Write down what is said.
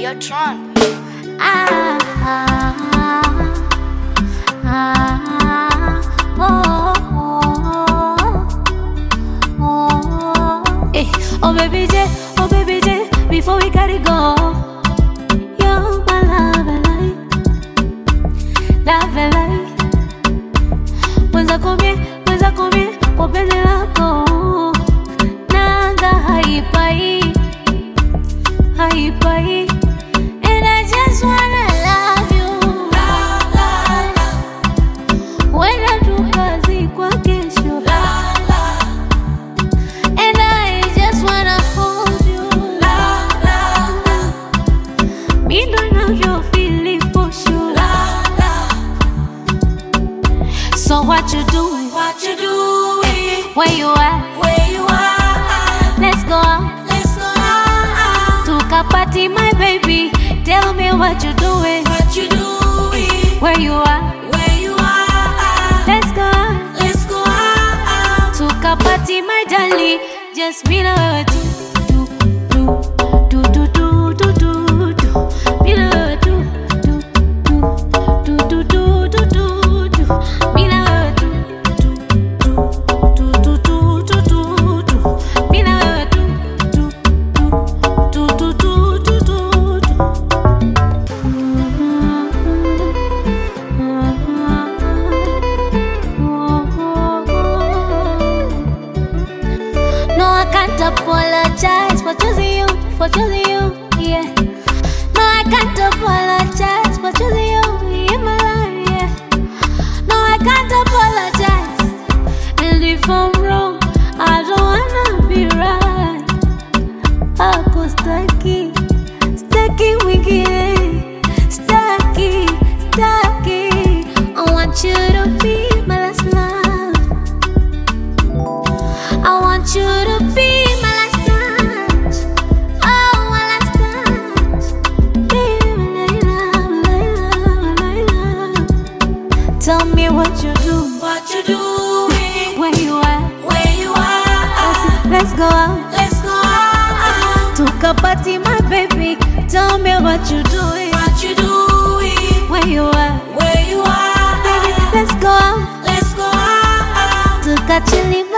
You're drunk. Ah, ah, ah, oh, oh, oh. Hey, oh baby J, before we gotta go, you're my love and light. Mwenza komie, kwa penzi lako, nanga haipai. And I just wanna love you. Wenda tukazi kwa kesho. And I just wanna hold you. Me don't know your feeling for sure. So what you doing? Where you at? Let's go out. Party, my baby. Tell me what you doing. Where you are? Let's go out. To party, my darling. Just me and you. Apologize for choosing you, yeah. No, I can't apologize for choosing you in my life, yeah. No, I can't apologize. And if I'm wrong, I don't wanna be right. Ako stucky wingine, stucky. I want you to be my last love. I want you to be tell me what you doing. Where you at? Let's go out. To party, my baby. Tell me what you doing. Where you at? Baby, let's go out. To catch you.